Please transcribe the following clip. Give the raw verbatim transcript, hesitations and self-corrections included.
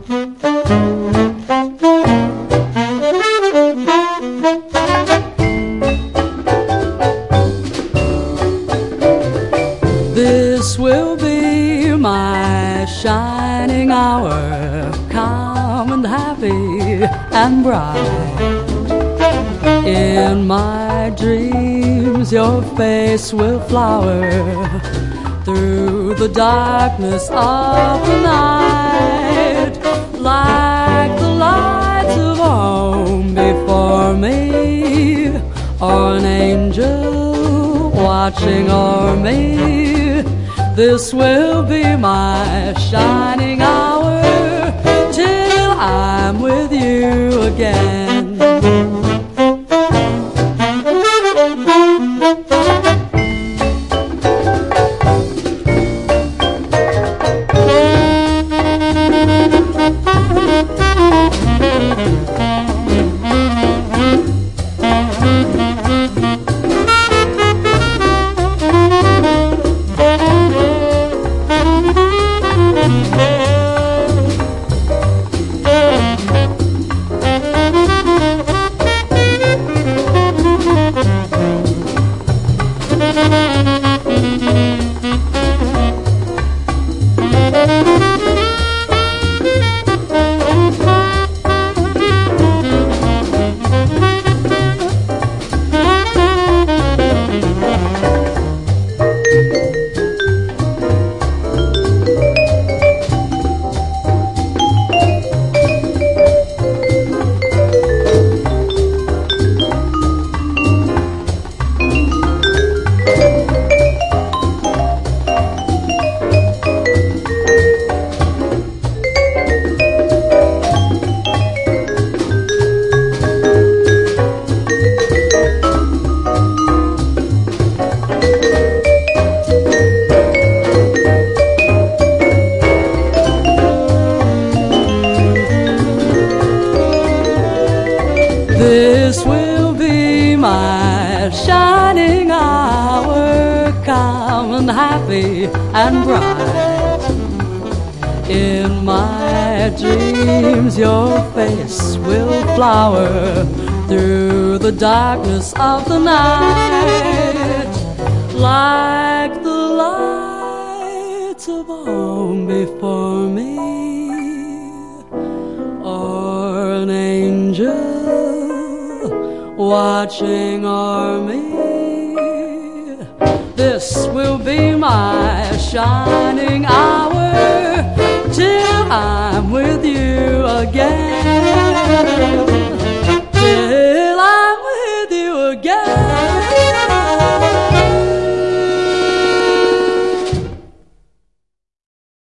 This will be my shining hour, calm and happy and bright. In my dreams your face will flower through the darkness of the night, like the lights of home before me, or an angel watching o'er me. This will be my shining hour till I'm with you again. This will be my shining hour, calm and happy and bright. In my dreams your face will flower through the darkness of the night, like the lights of home before me, or an angel watching o'er me. This will be my shining hour till I'm with you again.